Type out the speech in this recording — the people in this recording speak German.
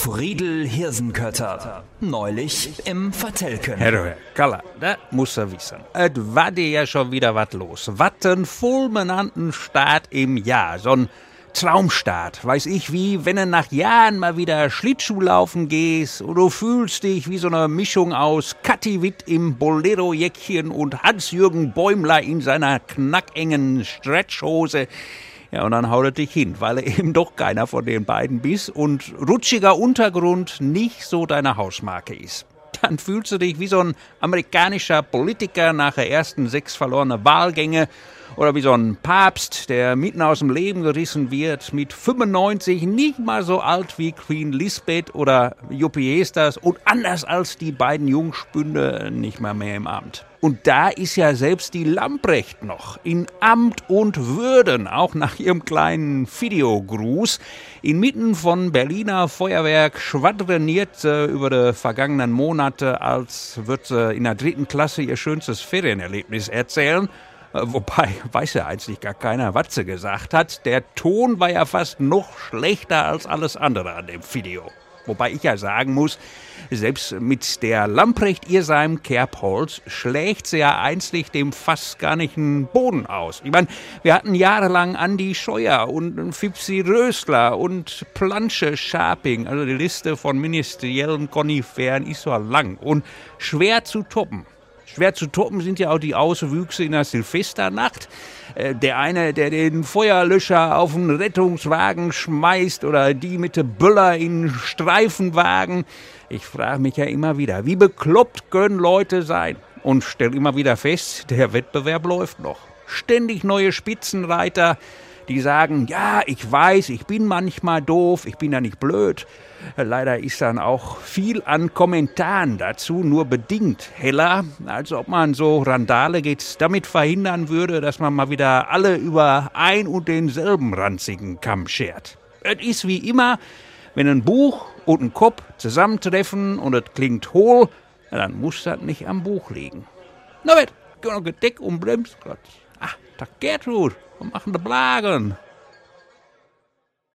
Friedel Hirsenkötter. Neulich im Vertelken. Herr Kaller, da muss er wissen. Es war dir ja schon wieder was los. Was ein fulminanten Start im Jahr. So ein Traumstart. Weiß ich wie, wenn du nach Jahren mal wieder Schlittschuh laufen gehst und du fühlst dich wie so eine Mischung aus Kathi Witt im Bolero-Jäckchen und Hans-Jürgen Bäumler in seiner knackengen Stretchhose. Ja, und dann haut er dich hin, weil er eben doch keiner von den beiden bist und rutschiger Untergrund nicht so deine Hausmarke ist. Dann fühlst du dich wie so ein amerikanischer Politiker nach der ersten 6 verlorene Wahlgänge oder wie so ein Papst, der mitten aus dem Leben gerissen wird, mit 95 nicht mal so alt wie Queen Lisbeth oder Juppie Hesters und anders als die beiden Jungspünde nicht mal mehr im Amt. Und da ist ja selbst die Lamprecht noch in Amt und Würden, auch nach ihrem kleinen Videogruß. Inmitten von Berliner Feuerwerk schwadroniert sie über die vergangenen Monate, als würde sie in der 3. Klasse ihr schönstes Ferienerlebnis erzählen. Wobei, weiß ja eigentlich gar keiner, was sie gesagt hat. Der Ton war ja fast noch schlechter als alles andere an dem Video. Wobei ich ja sagen muss, selbst mit der Lamprecht Irsheim Kerbholz schlägt sie ja einzig dem fast gar nicht einen Boden aus. Ich meine, wir hatten jahrelang Andi Scheuer und Fipsi Rösler und Plansche Scharping. Also die Liste von ministeriellen Koniferen ist so lang und schwer zu toppen. Schwer zu toppen sind ja auch die Auswüchse in der Silvesternacht. Der eine, der den Feuerlöscher auf den Rettungswagen schmeißt oder die mit dem Böller in Streifenwagen. Ich frage mich ja immer wieder, wie bekloppt können Leute sein? Und stelle immer wieder fest, der Wettbewerb läuft noch. Ständig neue Spitzenreiter, die sagen, ja, ich weiß, ich bin manchmal doof, ich bin ja nicht blöd. Leider ist dann auch viel an Kommentaren dazu nur bedingt heller, als ob man so Randale jetzt damit verhindern würde, dass man mal wieder alle über ein und denselben ranzigen Kamm schert. Es ist wie immer, wenn ein Buch und ein Kopf zusammentreffen und es klingt hohl, dann muss das nicht am Buch liegen. Na wett, geh noch Gedeck und Bremsklotz. Ach, da Gertrud, wir machen die Blagen.